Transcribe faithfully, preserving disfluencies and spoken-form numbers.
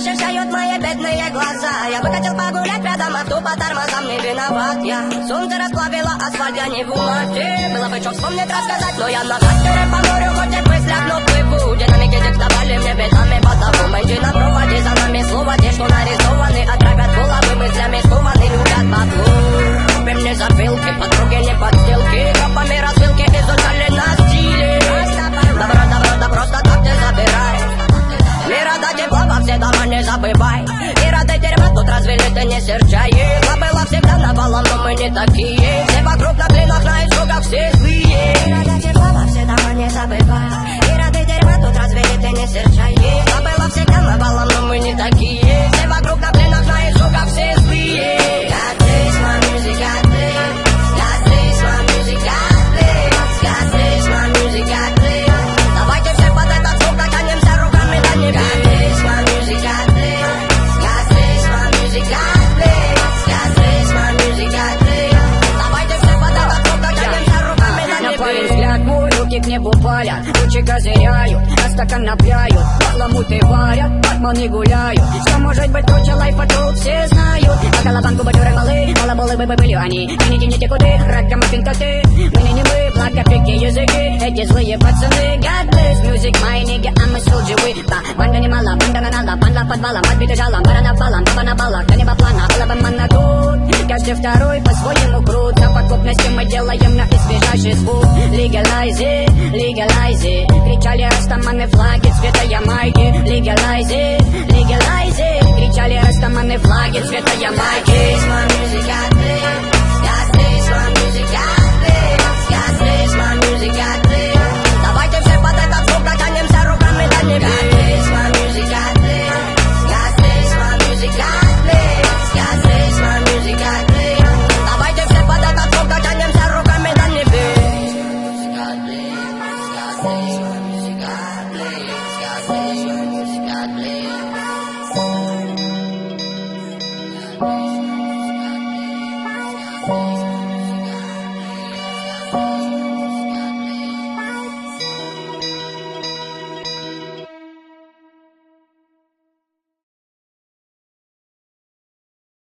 защищают мои бедные глаза. Я выкатил погулять рядом, авто по тормозам, не виноват я. Солнце расплавило асфальт, я не в умате. Было бы что вспомнить, рассказать, но я на катере по морю, хоть и в мыслях, но плыву. Динамики диктовали мне бедами потому. Мэнджи на проводе, за нами слово, те, что нарисованы, отравят головы мыслями, скованы, любят баблу. Купим мне запилки, подруги не подстилки, группами развилки изучали на стиле. Добро, добро, да просто так не забирай. Мира до тепла во все дома не забывай. Мира до дерьма тут развели, ты не серчай. Забыла всегда навалом, но мы не такие. Все вокруг на клинах, на изжогах, все злые. Мира до тепла во все дома не забывай. Мира до дерьма тут развели, ты не серчай. Забыла всегда навалом, но мы не такие. Все вокруг на клинах, на изжогах, все злые. Got this, my music, got this. Got this, my music, got this. Got this, my music, got this. Давайте все под этот звук дотянемся руками до небес. Got this, my music, got this. Got this, my music, got this. Got this, my music, got this. Давайте все под этот звук дотянемся руками до небес. Напали взгляд мой, руки к небу палят, лучи козыряют, а стакан напляют, баламуты варят, батманы гуляют. Что может быть круче, лайф пошел, все знают. А колобанку бадюры малы, балаболы бы были они. Не тяните куды, ракамафин коты. Мы не мы, благо пики языки, эти злые пацаны. God bless music, my nigga, I'm a soldier with ba. Банда не мала, банда нанала, банда подвалом, отбиты жалом, бара на балом, баба на балах, до неба плана, голова манна тут. Каждый второй по-своему крут, за подкупности мы делаем на избежавший звук. Legalize it, legalize it. Кричали растаманы флаги цвета Ямайки. Legalize it, legalize it. Кричали растаманы флаги цвета Ямайки. Got this, my music, got this.